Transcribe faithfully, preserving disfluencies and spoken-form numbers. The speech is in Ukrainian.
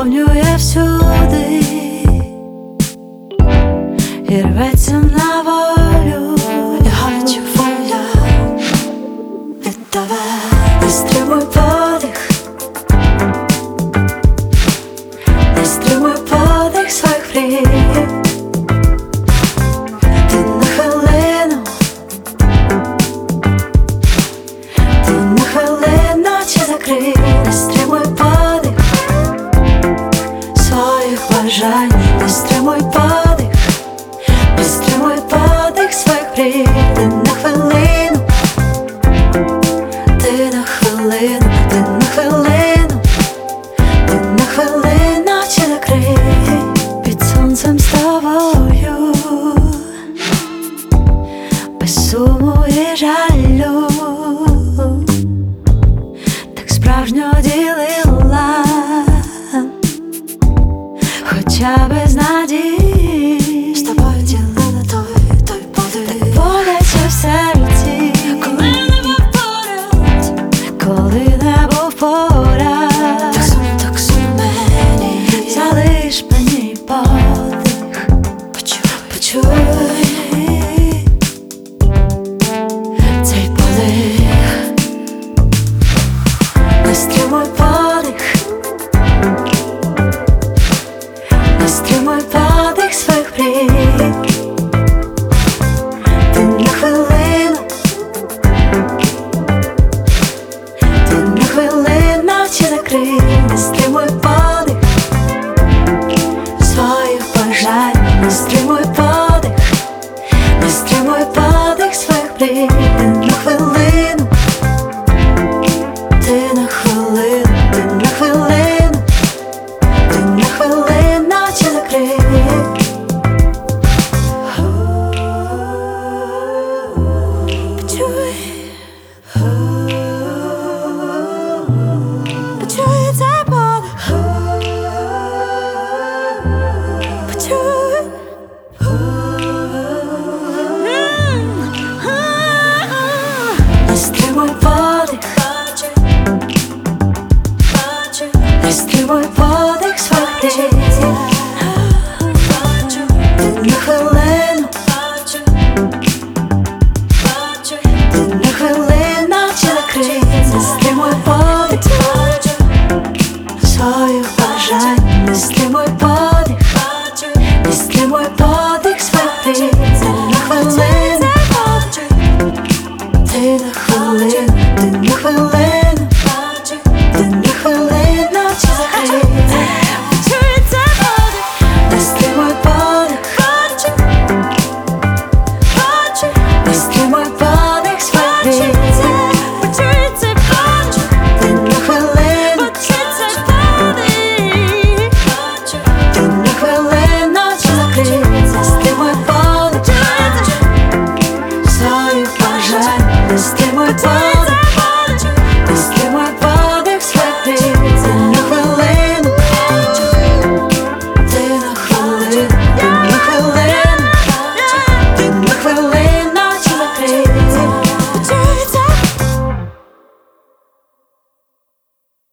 наповнює всюди і рветься на волю. Я хочу воля від тебе. Не стримуй подих, не стримуй подих своїх мрій. Ти на хвилину, ти на хвилину очі закрий. Не стримуй подих своїх бажань, не стримуй подих, не стримуй подих своїх мрій. Ти на хвилину, ти на хвилину, ти на хвилину, ти на хвилину очі закрий. Під сонцем з тобою, без суму і жалю, так справжньо ділила, хоча без надії. З тобою ділила той, той подих. Так боляче в серці, коли не був поряд, коли не був поряд. Так сумно, так сумно мені. Залиш мені подих, почуй, почуй цей подих. Не стримуй подих, не стримуй подих своїх мрій. Ти на хвилину, ти на хвилину очі закрий. Не стримуй подих своїх бажань, не стримуй подих, не стримуй подих своїх мрій. Ти на хвилину, ти на хвилину, ти на хвилину, ти на хвилину очі закрий. Почуй, почуй цей подих, почуй. Не стримуй подих, не стримуй подих.